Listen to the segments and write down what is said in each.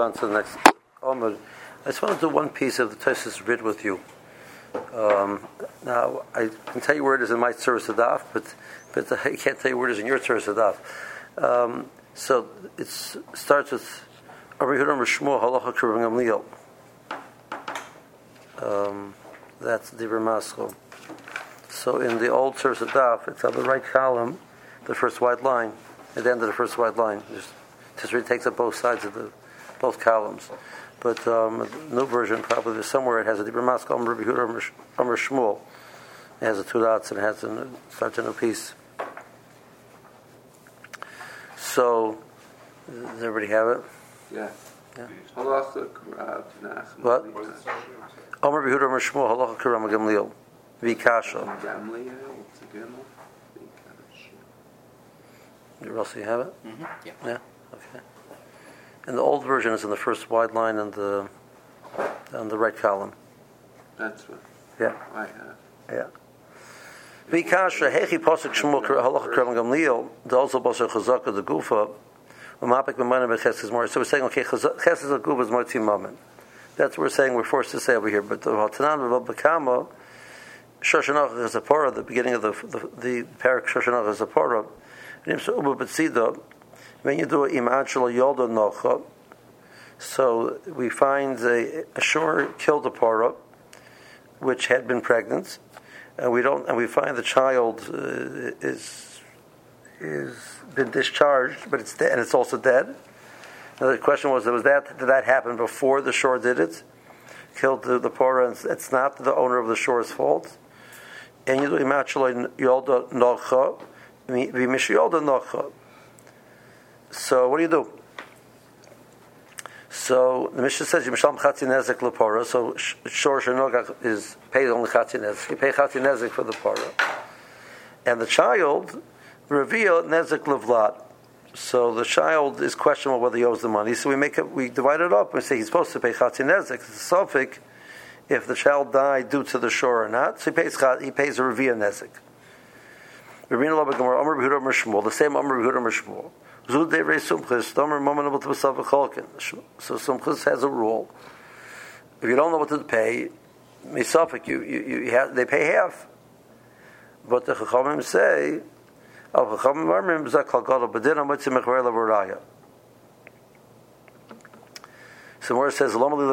on to the next Omer. I just want to do one piece of the Tosfos Rid with you. Now, I can tell you where it is in my Tzuras Hadaf, but I can't tell you where it is in your Tzuras Hadaf. So it starts with Rabbi Yehuda Shmuel Halacha K'Rabban Gamliel. That's the Ramaskal. So in the old Tzuras Hadaf, it's on the right column, the first white line, at the end of the first white line. Tisri takes up both sides of both columns. But the new version, probably there's somewhere it has a Dibur Maskal Rabbi Yehuda Amar Shmuel. It has the two dots and it has starts a new piece. So, does everybody have it? Yeah. What? Amar Rabbi Yehuda Amar Shmuel Halacha K'Rabban Gamliel Vikasha. You also have it? Mm-hmm. Yeah. Okay. And the old version is in the first wide line on the right column. That's what I have. Yeah. Vikasha hechi posuk Shmuel Halacha K'Rabban Gamliel also posuk Chazaka the Gufa Umapik B'Manah B'Ches more. So we're saying okay, Ches the Gufa is Motzi Mammon. That's what we're saying. We're forced to say over here. But the Hatanan B'Kama Shoshanach is a parah. The beginning of the parak Shoshanach is a parah. When you do imad shelo yolda nocha, so we find a shore killed a parah which had been pregnant, and we find the child is been discharged, but it's dead, and it's also dead. Now the question was, did that happen before the shore did it? Killed the parah, and it's not the owner of the shore's fault. And you do imad shelo yolda nocha. So what do you do? So the Mishnah says Yimshal Chatzi Nezek Lepora. So Shor Shenogach is paid only Chatzi Nezek. You pay Chatzi Nezek for the Parah, and the child Revia Nezek Levlat. So the child is questionable whether he owes the money. So we divide it up. We say he's supposed to pay Chatzi Nezek. It's a suffix if the child died due to the shore or not. So he pays a Revia Nezek. The same Amar Yehuda Amar Shmuel. So Sumchus has a rule. If you don't know what to pay, they pay half. But the Chachamim say, so where it says,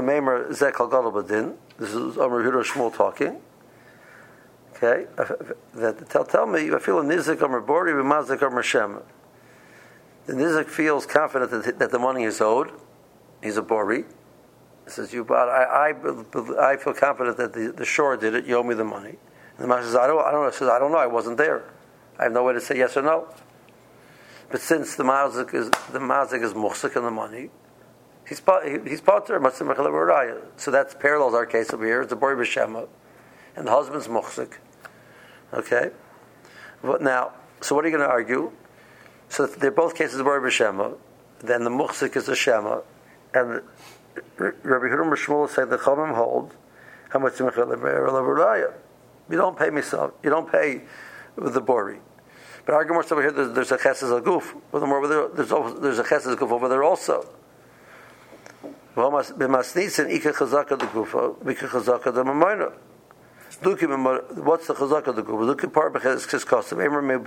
this is Amar Yehuda Shmuel talking. Okay, tell me, I feel a nizik or bori v'mazik or shema. The nizik feels confident that the money is owed. He's a bori. He says, "You bought. I feel confident that the shore did it. You owe me the money." And the master says, "I don't know." He says, "I don't know. I wasn't there. I have no way to say yes or no." But since the mazik is muhsik in the money, he's potter. So that parallels our case over here. It's a bori b'shema, and the husband's muhsik. Okay, but now, so what are you going to argue? So if they're both cases of Bari B'Shema, then the muhsik is a shema, and Rabbi Yehuda Shmuel said the Chachamim hold how much you don't pay misaf, you don't pay with the Bari. But arguments over here, there's a Chesed Aguf. Furthermore, there's a Chesed Aguf over there also. B'masnitzin ika chazaka the gufa, b'ika chazaka the mamayna. What's the chazaka of the group? Look at part because custom.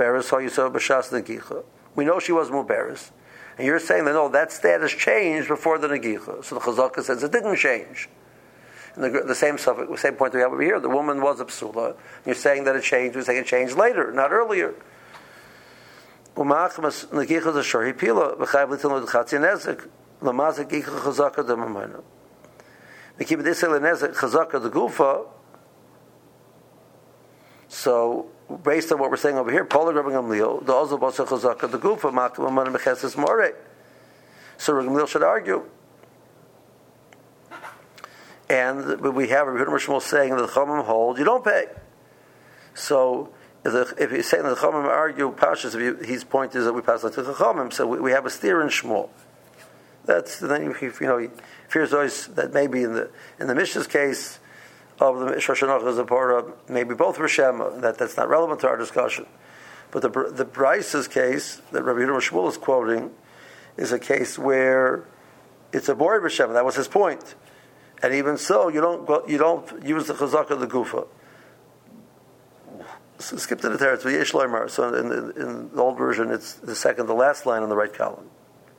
We know she was mubaris, and you're saying that no, that status changed before the negicha. So the chazaka says it didn't change. And the same point we have over here. The woman was a psula. You're saying that it changed. We're saying it changed later, not earlier. Negicha the shor hipila v'chayv l'tilno d'chatzi nezik l'mazik gicha chazaka the mamayna. V'kim d'isel nezik chazaka the gufa. So, based on what we're saying over here, Paul Rabbi Gamliel, the Ozel Basa Chazaka, the Gufa, Makam Aman Mecheses More. So Rabbi Gamliel should argue. And we have Rabbi Yehuda Shmuel saying that the Chachamim hold, you don't pay. So, if he's saying that the Chachamim argue, Pashas, his point is that we pass like the Chachamim, so we have a steer in Shmuel. That's, then he fears always that maybe in the Mishnah's case, of the Shoshanach as a parah, maybe both were Shema. That's not relevant to our discussion. But the Bryce's case that Rabbi Yehuda Shmuel is quoting is a case where it's a bored b'shem. That was his point. And even so, you don't use the chazaka of the gufa. So skip to the teretz. V'yesh loymar. So in the old version, it's the last line on the right column.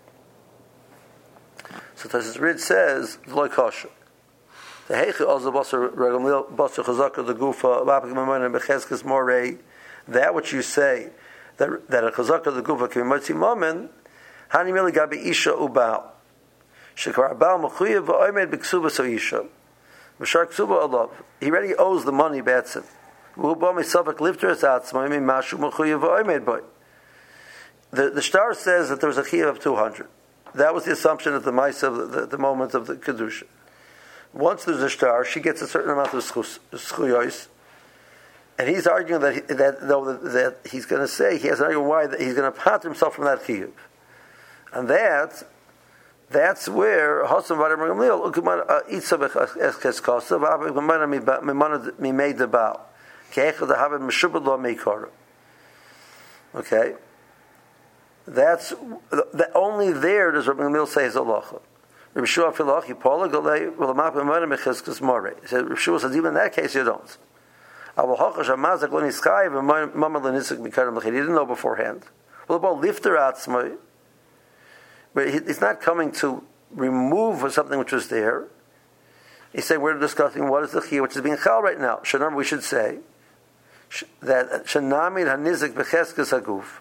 So Tosfos Rid says loy kosher. The heiche also basar regamil basar chazaka the gufa v'apik mamonim becheskes morei. That which you say that a chazaka of the gufa can be motzi momen hani mili gabi isha ubal shekar abal mechuyev v'oimed b'ksuba so isha v'shar ksuba alav. He already owes the money betzim. V'uba misavak lifter es atzma imi mashu mechuyev v'oimed boy. The star says that there was a chiyuv of 200. That was the assumption at the mice of the moment of the kedusha. Once there's a star, she gets a certain amount of schuyos, and he's arguing that he's going to say he has an argument why that he's going to pat himself from that chiyuv, and that's where Hasan Vadar Gamliel itzabech escheskosa v'abek b'mana mimei debal keechad haven meshubad lo meikara. Okay. That's only there does Rabbi Gamliel say his halacha. Rabbi Shua Filachi Paula Galei will map him on mechizkas more. He said Rabbi Shua says even in that case you don't. He didn't know beforehand. Well, about lifter atzmai, but he's not coming to remove something which was there. He said we're discussing what is the chiyuv which is being chal right now. Shanam, we should say that shanamid hanizik becheskes haguf.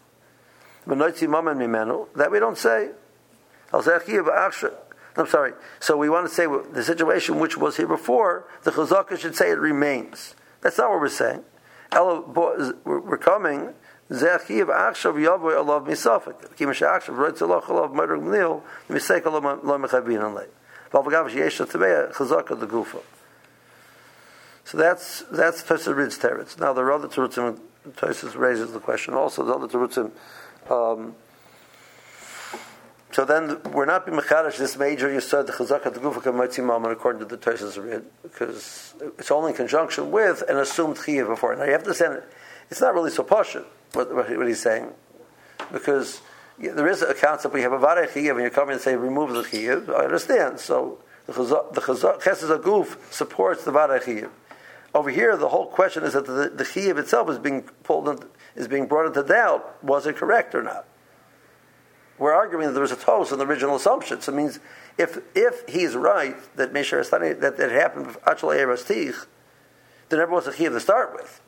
That we don't say. I'm sorry. So we want to say the situation which was here before, the chazaka should say it remains. That's not what we're saying. We're coming. So that's Tosfos Rid's teretz. Now there are other terutzim. Tosfos raises the question. Also, the other terutzim. So then we're not being mechadash this major yesod the chazaka the gufa kamatzi mammon according to the Tosfos Rid, because it's only in conjunction with an assumed chiyuv before. Now you have to understand it's not really so pashut what he's saying, because there is a concept we have a varei chiyuv and you come in and say remove the chiyuv. I understand. So the chesed aguf supports the varei chiyuv. Over here, the whole question is that the chiyuv itself is being brought into doubt. Was it correct or not? We're arguing that there was a toast in the original assumption. So it means if he's right that Meshar Estani that it happened Achal Eirastich, there never was a chiyuv to start with.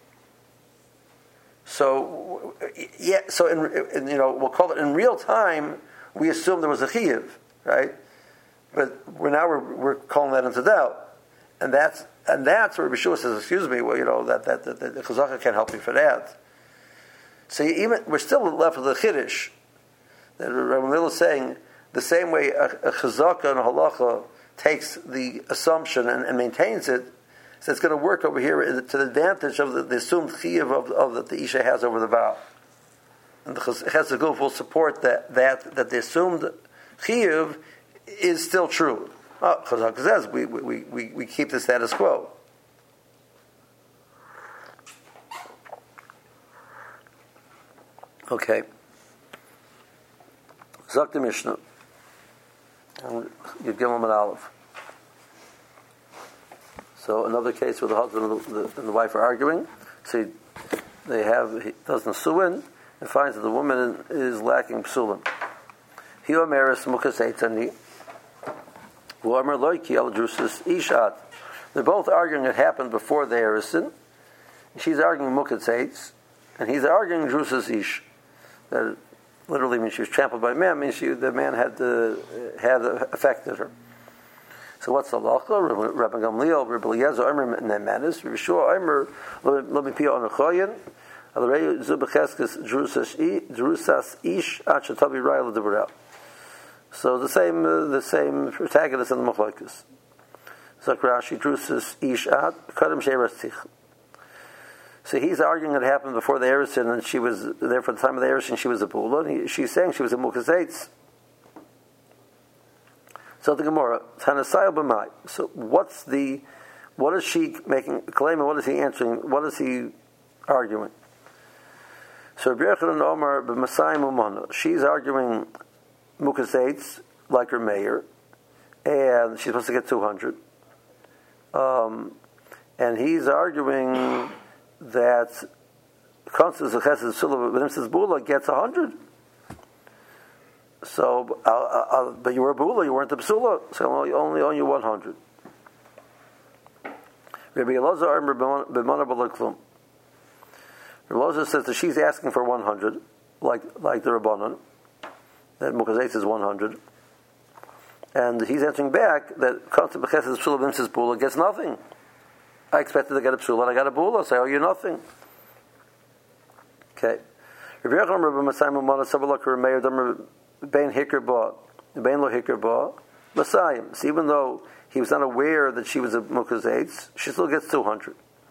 So in we'll call it in real time. We assume there was a chiyuv, right? But we're calling that into doubt, and that's where Rabbi Shua says, "Excuse me, well, that the chazaka can't help you for that." So we're still left with the chiddush that Rabbi Gamliel is saying the same way a chazaka and a halacha takes the assumption and maintains it. So it's going to work over here to the advantage of the assumed chiyuv of that the isha has over the vow, and the chesed guf will support that the assumed chiyuv is still true. Chazaka says we keep the status quo. Okay. Zok the Mishnah. You give him an olive. So another case where the husband and the wife are arguing. So he does nasuin and finds that the woman is lacking psulim. He omeres mukas eitani. Whoever loiki al drusus ishat. They're both arguing it happened before the erison. She's arguing mukas eitz, and he's arguing drusus ish. That literally means she was trampled by man. Means the man had affected her. So what's the halacha? Rabbi Gamliel, Rabbi Eliezer, Omer Nemanis, Rabbi Shua, Omer Lo Mipia Onechoyin, Alarei Zubacheskes Drusas Ish Achatabi Raya L'Devarel. So the same protagonist in the Machlokes. Zakrashi Drusas Ish At Kadam Sheras Tich. So he's arguing it happened before the Erison, and she was there for the time of the Erison. She was a Pula, and she's saying she was a Mukas Eitz. So the Gemara, Tanasayel B'mai. So what is she making a claim, and what is he answering? What is he arguing? So Rabbi Yochanan Omar B'masayim Umana. She's arguing Mukas Eitz, like her mayor. and she's supposed to get 200. And he's arguing that Constance of Chesed Psula, but says Bula gets 100. So, but you were a Bula, you weren't the Psula, so I only owe you 100. Rabbi Elazar b'mana b'leklum. Rabbi Elazar says that she's asking for 100, like the Rabbanon, that Mukazetz is 100. And he's answering back that Constance of Chesed Psula, but says Bula gets nothing. I expected to get a Psula, and I got a Bula, so I owe you nothing. Okay. Rabbi Yochanan Rabbi Masai Mumana Sabalak Rameir Dam Bein Hikr Ba Bein Lo Hikr Ba Masayim. So even though he was not aware that she was a Mukazetz, she still gets 200.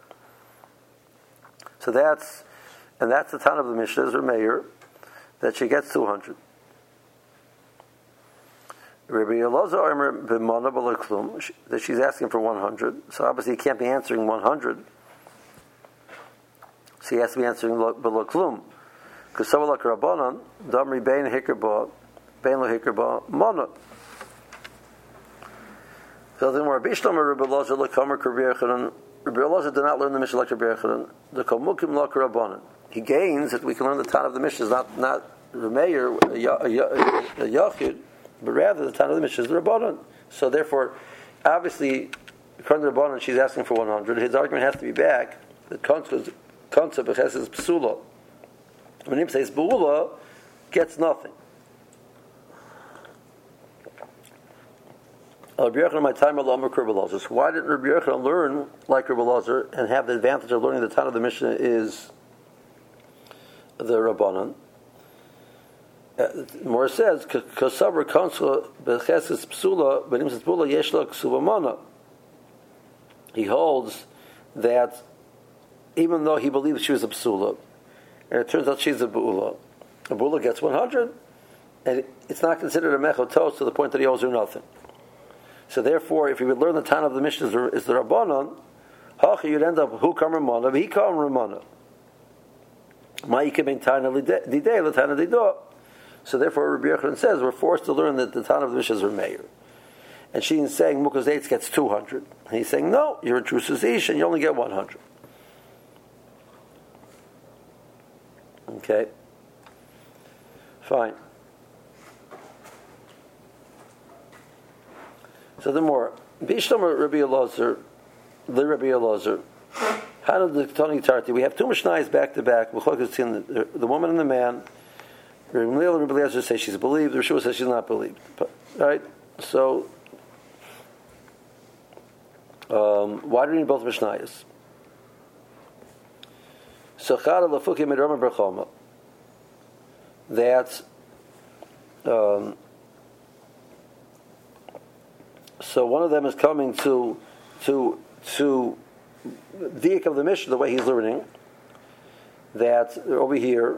So that's the time of the Mishnah, Rameir, that she gets 200. Rabbi Elazar Omer B'mana B'leklum, that she's asking for 100. So obviously he can't be answering 100. So he has to be answering B'leklum. Because Sabalak Rabbanan, Damri Bein Hikr Ba, Bein Lo Hikr Ba, Mana. So then Rabbi Shlomo Rabbi Elazar L'kamer Rabbi Yochanan. Rabbi Elazar did not learn the Mishnah like Rabbi Yochanan. The Kamukim L'k Rabbanan. He gains that we can learn the Tan of the Mishnah is not Rameir, a Yachid, but rather the Tan of the Mishnah is the Rabbanan. So therefore, obviously, according to the Rabbanan, she's asking for 100. His argument has to be back that concept of Chesed Psula. When he says Bula, gets nothing. Rabbi Yochanan, my time alone, Rabbi Elazar. So why didn't Rabbi Yochanan learn like Rabbi Elazar and have the advantage of learning the Tan of the Mishnah is the Rabbanan? More says, "Kasaber Konsul Becheses Psula, Benim Says Bula Yeshla Ksuvamana." He holds that even though he believes she was a Psula, and it turns out she's a Bula gets 100, and it's not considered a Mechotos to the point that he owes her nothing. So therefore, if he would learn the Tan of the Mishnah is the Rabbanon, you'd end up Hu Kam Ramana, V'Hi Kam Ramana. Ma'ika Ben Tana Lidei L'Tana Dido. So therefore, Rabbi Yochanan says we're forced to learn that the Tan of the Mishnah is Rameir. And she's saying Mukazetz gets 200. And he's saying, no, you're a true Suzish and you only get 100. Okay? Fine. So the more, Bishlam Rabbi Elazar, the Rabbi Elazar, how did the Tony Tarti? We have two Mishnayos back to back. The woman and the man. Rabbi Elazar says she's believed. The Rishua says she's not believed. Right? So, why do we need both Mishnayos? So, Chara Lafukim et Rama Berchoma. That. So one of them is coming to Diak of the Mishnah, the way he's learning, that over here,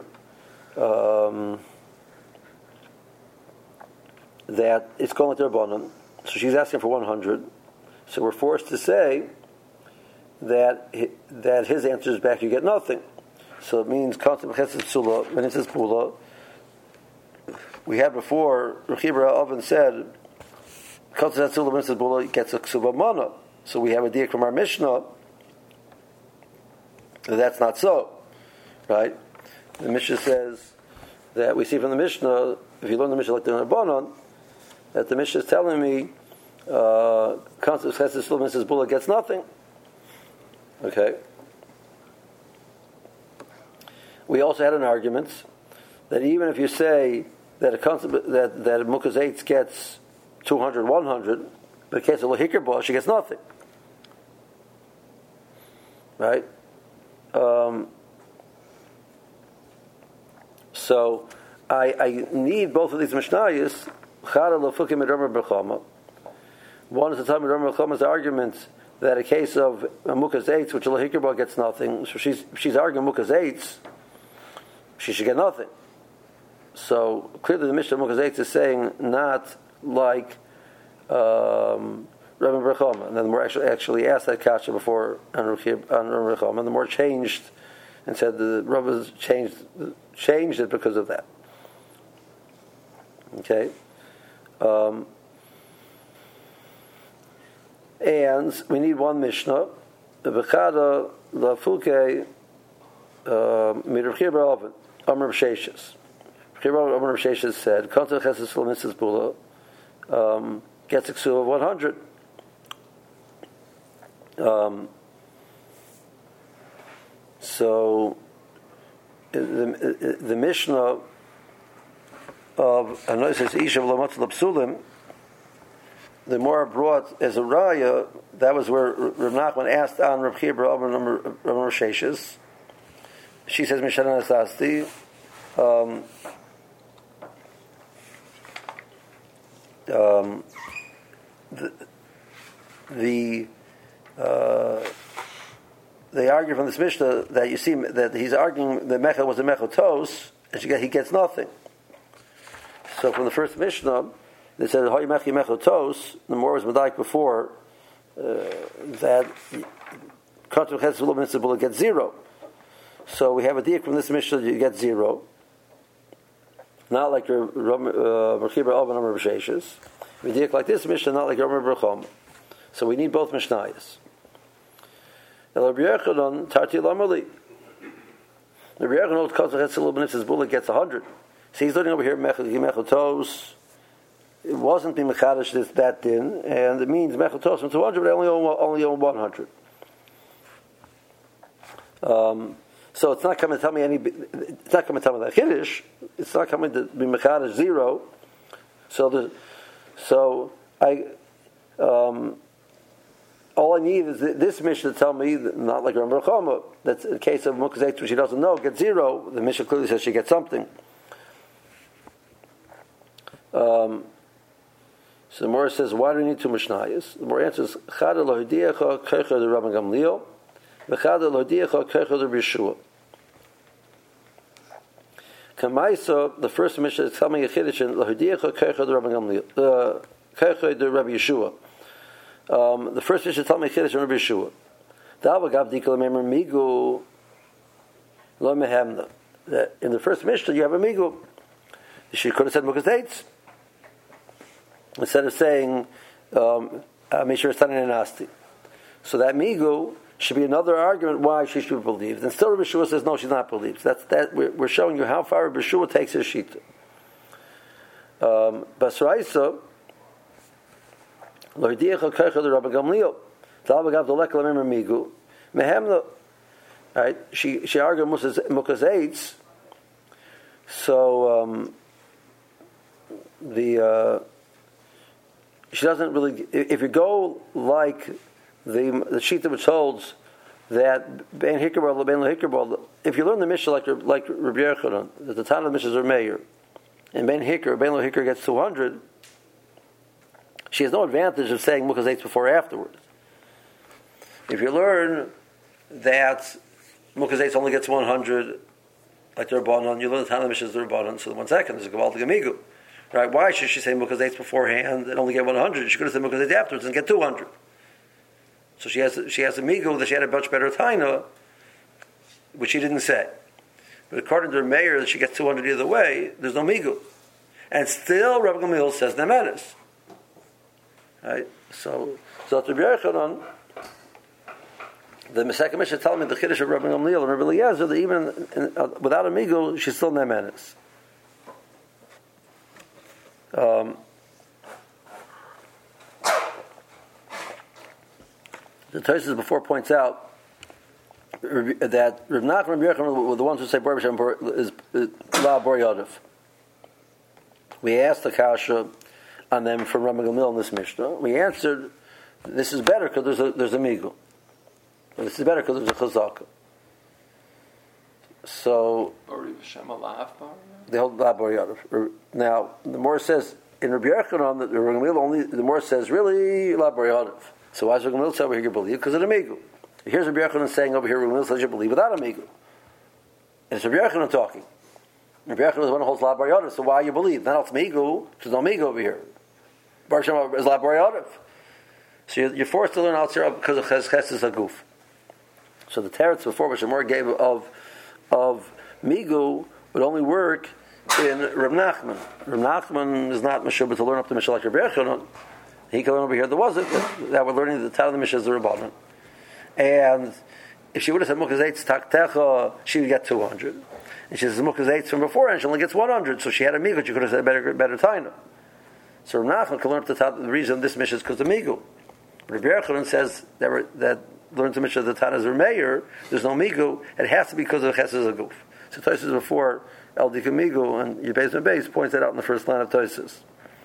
that it's going like the Rabbanon. So she's asking for 100. So we're forced to say that his answer is back, you get nothing. So it means, when it says Pula, we had before, Rechibra Oven said, when it says Bula, it gets a Ksuba Mana. So we have a diak from our Mishnah that's not so. Right? The Mishnah says that we see from the Mishnah, if you learn the Mishnah like the Rabbanon, that the Mishnah is telling me concept of Chesed says Bula gets nothing. Okay. We also had an argument that even if you say that a concept that Mukazetz gets 200, 100, but in case of Lahikr Ba, she gets nothing. Right? So I need both of these Mishnayos. One is the time of Rama B'Choma's argument that a case of Mukazetz, which Lahikr Ba gets nothing, so she's arguing Mukazetz, she should get nothing. So clearly the Mishnah Mukazetz is saying not like Rabbi Berchoma, and then the more actually asked that kasha before on Rabbi Berchoma, and the more changed and said the Rabbis changed it because of that. And we need one Mishnah. The Bechada Lafuke Midrachir Ba'Oven Amr B'Sheshes. Amr B'Sheshes said, "Kontel Chesed Shel Mitzvah Bula gets a ksuva of 100." So the Mishnah of Anois Isha V'Lamatzel Psulim, the more brought as a raya, that was where Rav Nachman asked on Rav Chia Bar Amar Sheshes. She says, Mishana Asasti, they argue from this Mishnah that you see that he's arguing that Mechel was a Mechel Tos, and he gets nothing. So from the first Mishnah, they said, Hoy Mechi Mechel Tos, the more was Medaik before, that Kontel Chesed Shel Mitzvah Bula gets 0. So we have a diak from this Mishnah that you get 0. Not like your Merchiba Oven Amar B'Sheshes. We diak like this Mishnah, not like your Amar B'Chom. So we need both Mishnayos. El Rabbi Yochanan Tarti Lamali. Rabbi Yochanan Kontel Chesed Shel Mitzvah Bula gets 100. So he's learning over here Mechel Tos. It wasn't being Mechadish that din, and it means Mechel Tos from 200, but they only own 100. So it's not coming to tell me it's not coming to tell me that Kiddush. It's not coming to be Mechadish 0. All I need is this Mishnah to tell me, not like Rambam Chama, that's in case of Mukazet, which she doesn't know, gets 0. The Mishnah clearly says she gets something. So the Morah says, why do we need two Mishnayos? The Morah answers, Chada lo hidiecha keicha de Rabban Gamliel, v'chada lo hidiecha keicha de Yeshua. Kamaisa, the first Mishnah is telling a Chiddush in lo hidiecha keicha de Rabban Gamliel, keicha de Rabbi Yeshua. The first Mishnah is telling a Chiddush in Rabbi Yeshua. Da'avagav dikal memar migu lo mehemna. In the first Mishnah, you have a migu. She could have said Mukas Eitz. Instead of saying Mishra Stanin and Asti. So that Migu should be another argument why she should be believed. And still Rabbi Shua says no, she's not believed. We're showing you how far Rabbi Shua takes his Shita. Basraisa Lordiecha Keicha the Rabbi Gamliel. Talbagav Dolek Lamemar Migu. Mehemna. Right? She argued Mukas Eitz. So she doesn't really. If you go like the Shita which holds that Ben Hikarbal, Ben Hikarbal, if you learn the Mishnah like Rabbi Yochanan, that the time of the Mishnah is Meir, and Ben Hikar gets 200, she has no advantage of saying Mukas Eitz before or afterwards. If you learn that Mukas Eitz only gets 100, like the Rabbanon, you learn the time of the Mishnah is the Rabbanon, so the 1 second is a Gavaldik Amigu. Right? Why should she say Mukas Eitz beforehand and only get 100? She could have said Mukas Eitz afterwards and get 200. So she has a migu that she had a much better taina, which she didn't say. But according to the mayor, that she gets 200 either way, there's no migu, and still Rabbi Gamliel says nemenis. Right? So to Rabbi Yochanan, the second Mishnah telling me the Chiddush of Rabbi Gamliel and Rabbi Eliezer that even without a migu, she's still nemenis. The Tosfos before points out that Rav Nachman and Rabbi Yochanan were the ones who say Bor B'Shem is La Bor Yodef. We asked the kasha on them from Rabbi Gamliel in this Mishnah. We answered, this is better because there's a migu. This is better because there's a chazaka. So they hold La Bor Yodef. Now the Morah says in Rabbi Yochanan that Rabbi Gamliel only the Morah says really La Bor Yodef. So why is Rabbi Gamliel say over here you believe? Because of the migu. Here's Rabbi Yochanan saying over here Rabbi Gamliel says you believe without a migu. And it's Rabbi Yochanan talking. Rabbi Yochanan is the one who holds La Bor Yodef. So why you believe? Not it's migu. There's no migu over here. Bar Shem is La Bor Yodef. So you're forced to learn out here because of Ches Haguf. So the teretz before which the Morah gave of migu would only work in Reb Nachman. Reb Nachman is not Meshubah to learn up the Mishnah like Rabbi Yochanan. He came over here. There wasn't. That we're learning the Tal of the Mishnah is the Rabbanan. And if she would have said Mukas Eitz Taktecha, she would get 200. And she says Mukas Eitz from before, and she only gets 100. So she had a migu. She could have said better taina. So Rav Nachman can learn the reason this Mishnah is because of migu. Rabbi Yochanan says that learns the Mishnah the Tanas are mayor. There's no migu. It has to be because of the Chesed Aguf. So Tosfos before El Dika Migu, and Yebez and Beis points that out in the first line of Tosfos.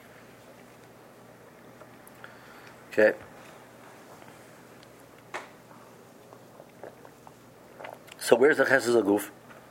Okay. So where's the Chesed Aguf?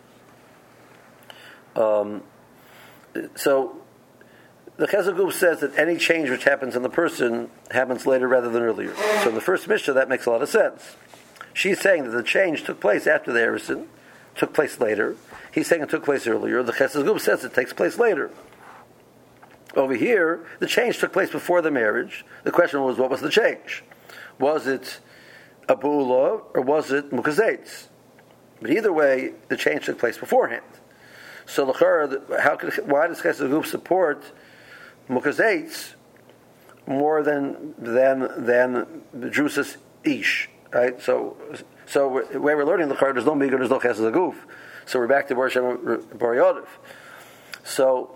So the Chesed Aguf says that any change which happens in the person happens later rather than earlier. So in the first Mishnah, that makes a lot of sense. She's saying that the change took place after the Erusin, took place later. He's saying it took place earlier. The Chesed Aguf says it takes place later. Over here, the change took place before the marriage. The question was, what was the change? Was it a bu'ula or was it Mukas Eitz? But either way, the change took place beforehand. So why does Chesed Aguf support Mukas Eitz more than the Drusus Ish? Right? So where we're learning l'chara, there's no migu, there's no Chesed Aguf. So we're back to Bar Yodif. So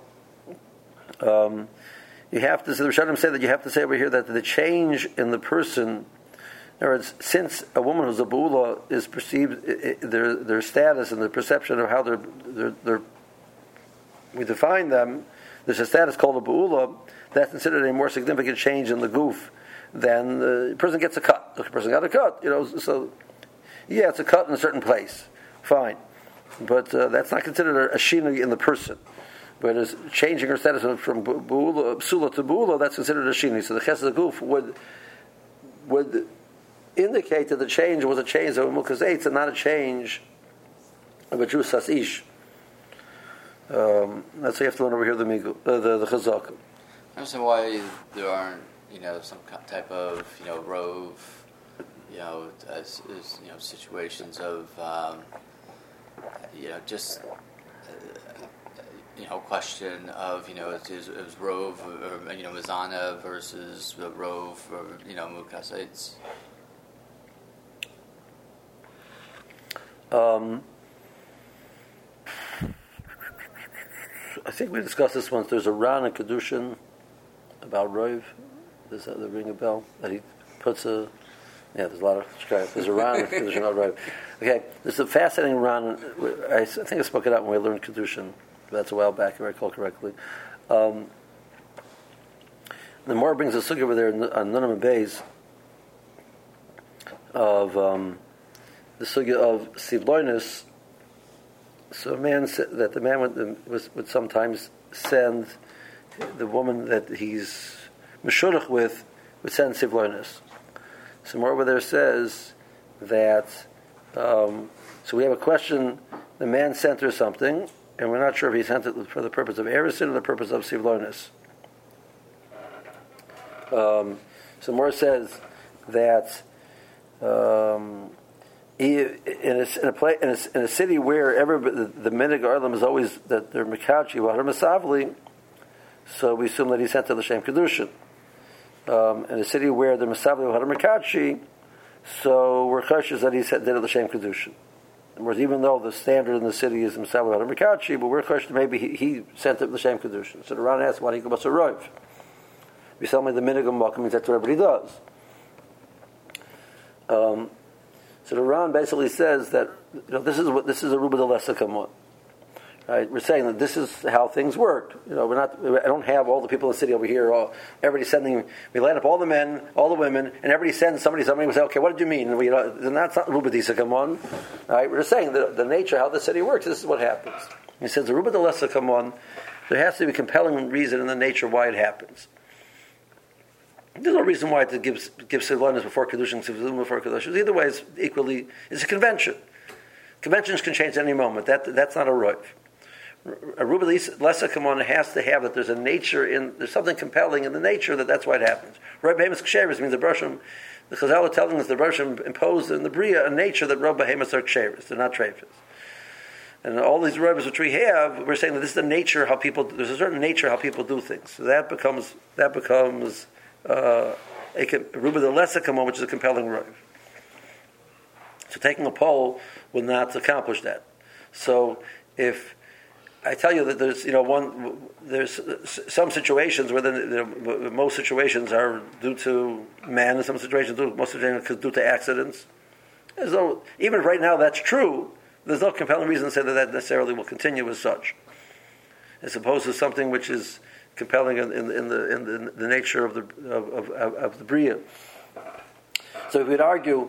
you have to. So the Rishonim say that you have to say over here that the change in the person. In other words, since a woman who's a bu'ula is perceived, their status and the perception of how they're we define them, there's a status called a bu'ula that's considered a more significant change in the goof than the person gets a cut. The person got a cut, so yeah, it's a cut in a certain place, fine, but that's not considered a shina in the person. But as changing her status from psula to bu'ula, that's considered a shini. So the Chesed Aguf would indicate that the change was a change of a Mukas Eitz and not a change of a Drusas Ish. That's why you have to learn over here the Chazak. I understand why there aren't, some type of, rove, as situations of, just, question of, is rove or, Mizana versus rove or, Mukas Eitz. I think we discussed this once. There's a Ran in Kedushin about Rov. Does that ring a bell? That he puts there's a lot of shkayah. There's a Ran in Kedushin about Rov. Okay, there's a fascinating Ran. I think I spoke it out when we learned Kedushin. That's a while back, if I recall correctly. The Mor brings a sugya over there on Nunam Beis of the sugya of Sivloinus. So a man said that the man would sometimes send the woman that he's meshurach with would send Sivloinus. So more over there says that so we have a question, the man sent her something and we're not sure if he sent it for the purpose of Erusin or the purpose of Sivloinus. So more says that in a city where the minig arlam is always that they're mekachi v'hadar masavli, so we assume that he sent to l'shem kedushin. In a city where the masavli v'hadar mekachi, so we're cautious that he did it l'shem kedushin. Whereas even though the standard in the city is masavli v'hadar mekachi, but we're cautious maybe he sent it l'shem kedushin. So the Ran asks why he goes to rov. We tell me the minig of means that's what everybody does. So the Ran basically says that this is a ruba de lesakamot. Right? We're saying that this is how things work. I don't have all the people in the city over here. Everybody sending. We line up all the men, all the women, and everybody sends somebody. Somebody will say, "Okay, what did you mean?" And that's not ruba de lesakamot. Right? We're just saying the nature how the city works. This is what happens. He says the ruba de lesakamot. There has to be a compelling reason in the nature why it happens. There's no reason why to give Sivloinus before Kedushin, Sivloinus before Kedushin. Either way, it's a convention. Conventions can change at any moment. That's not a rov. A ruba lesa kamon has to have that there's a nature there's something compelling in the nature that's why it happens. Rov behemoth ksheris means the Chazal are telling us the Bershom imposed in the Bria a nature that Rov behemoths are ksheris. They're not treifas. And all these rovs which we have, we're saying that this is the nature how people. There's a certain nature how people do things. So that becomes ruba the lesser kamon, which is a compelling rov. So taking a poll will not accomplish that. So if I tell you that there's some situations where most situations are due to man, and some situations due to accidents. As though even right now that's true, there's no compelling reason to say that necessarily will continue as such, as opposed to something which is compelling in the nature of the bria. So if we'd argue.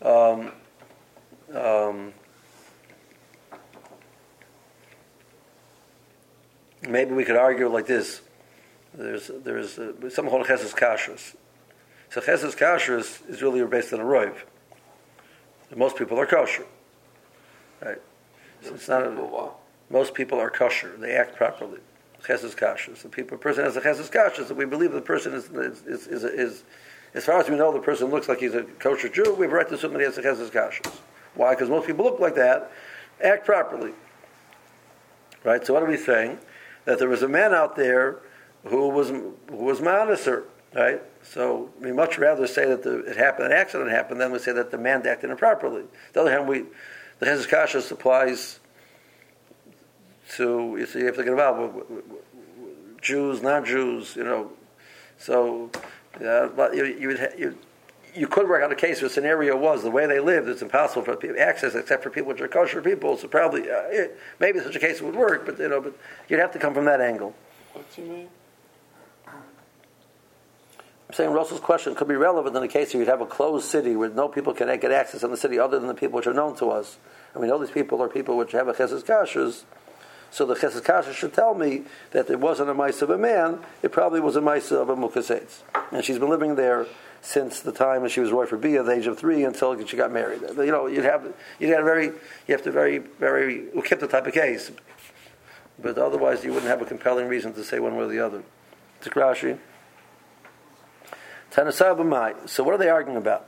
Maybe we could argue like this. There's something called Chesed Kashrus. So Chesed Kashrus is really based on a rov. Most people are kosher, right? So it's not most people are kosher. They act properly. Chesed Kashrus. The person has a Chesed Kashrus, and we believe the person is as far as we know, the person looks like he's a kosher Jew. We have a right to assume that he has a Chesed Kashrus. Why? Because most people look like that, act properly, right? So what are we saying? That there was a man out there who was ma'aneser, right? So we much rather say that it happened, an accident happened, than we say that the man acted improperly. On the other hand, the Chesed Kashrus applies to, you have to get involved with Jews, non-Jews, So you could work out a case where the scenario was the way they lived. It's impossible for people access except for people which are kosher people. So probably maybe such a case would work, but you'd have to come from that angle. What do you mean? I'm saying Russell's question could be relevant in the case where you'd have a closed city where no people can get access in the city other than the people which are known to us, and we know these people are people which have a Chesed Kashrus. So the Chesed Kashrus should tell me that it wasn't a mice of a man; it probably was a mice of a mukasetz, and she's been living there since the time when she was roy for Bia, the age of 3, until she got married. You'd have to very ukipta type of case, but otherwise you wouldn't have a compelling reason to say one way or the other. It's Rashi. Tanasab Mai. So what are they arguing about?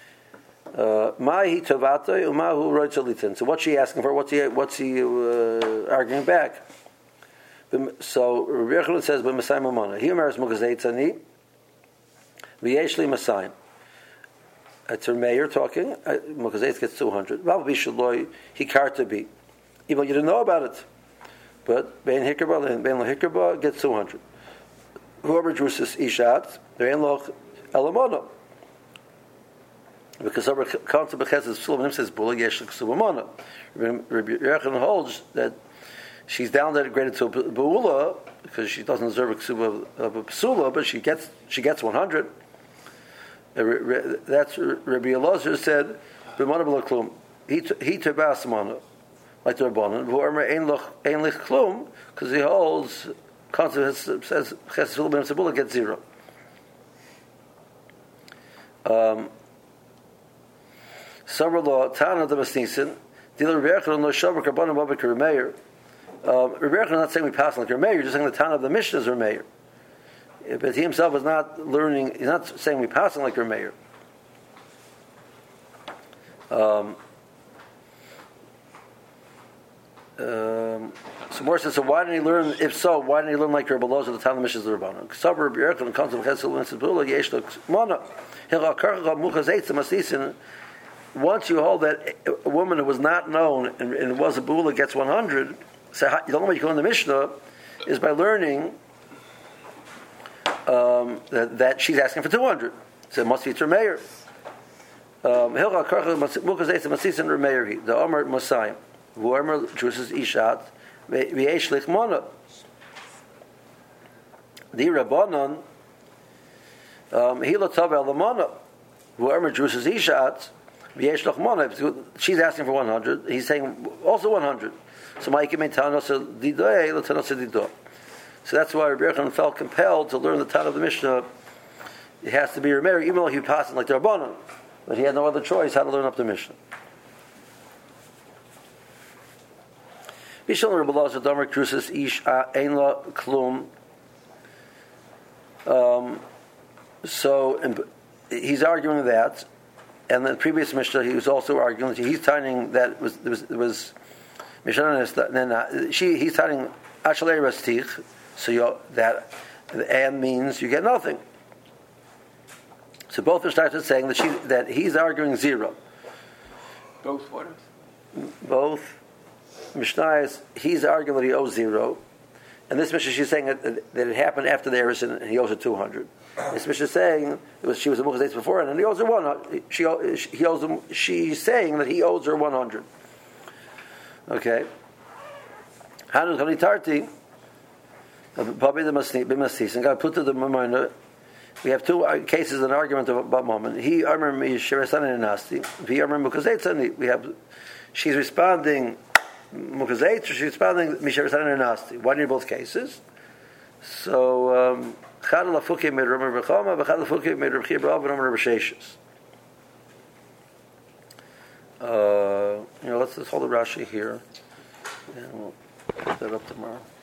Mahi Tavatay Umahu Roitzalitin. So what's she asking for? What's he arguing back? So Rabbi Yochanan says, "But Masai Mamona. He marries Mukazeitzani. V'yeshli Masai." It's her mayor talking. Mukazeitz gets 200. Rabbi Shaloi Hikarta Bi. Even you didn't know about it, but Ben Hikarba and Ben Hikarba gets 200. Whoever drusis Ishat, they're in Loch Elamona. Because over concept of Chesed Psulam says Bula Yesh Ksubamona. Rabbi Yochanan holds that she's downgraded to a Bula because she doesn't deserve a Ksuba of a Psula, but she gets 100. That's Rabbi Elazar said B'mana B'la Klum. He tebas Mana like the Rabbanan. Whoever Ein Lich Klum because he holds concept says Chesed Psulam and Bula gets 0. Sabra law Tana the Masnisin. Dealer Rabbi Yochanan no Shavak Rabbanan Babak Remeir. Rabbi Yochanan is not saying we pass like Remeir. You're just saying the Tana of the Mishnah is Remeir. But he himself is not learning. He's not saying we pass like Remeir. So more says, so why didn't he learn? If so, why didn't he learn like Rabbi Elazar the Tana of the Mishnah is the Rabbanan? Sabra Rabbi Yochanan comes from Chesed and Sibula Yesh Mana. Once you hold that a woman who was not known and was a bula gets 100, so the only way you can learn the Mishnah is by learning that she's asking for 200. So it must be Termeir. The Omer Messiah, whoever chooses Ishat, v'yeshlich Mona. The Rabbanon, Hila Tov El Mona, whoever chooses Ishat. She's asking for 100. He's saying also 100. So that's why Rabbi Yochanan felt compelled to learn the Tana of the Mishnah. It has to be Remeir, even though he passed like the Rabbanan, but he had no other choice how to learn up the Mishnah. So he's arguing that. And the previous Mishnah, he was also arguing that he's tying that was Mishnah. He's tying Ashalei Rastich, so that the and means you get nothing. So both Mishnayos saying that he's arguing 0. Both what? Both Mishnayos, he's arguing that he owes 0. And this Mishnah, she's saying that it happened after the Eris and he owes her 200. This Mishnah is saying she was a Muchas Eitz before and he owes her 100. She's saying that he owes her 100. Okay. Hanun Chani Tarti, Babi the Mastis, and God put to the Mamona. We have two cases, an argument about Mammon. He Amr Mishirasan and Nasti. He Amr Mukazaitzani. We have, she's responding Mukazait, she's responding Mishirasan and Nasti. Why in both cases? So, Chad Lafuki made Ramar Bechama, but Chad Lafuki made Rabbi Chibra and Ramar Besheshes. Let's just hold the Rashi here, and we'll pick that up tomorrow.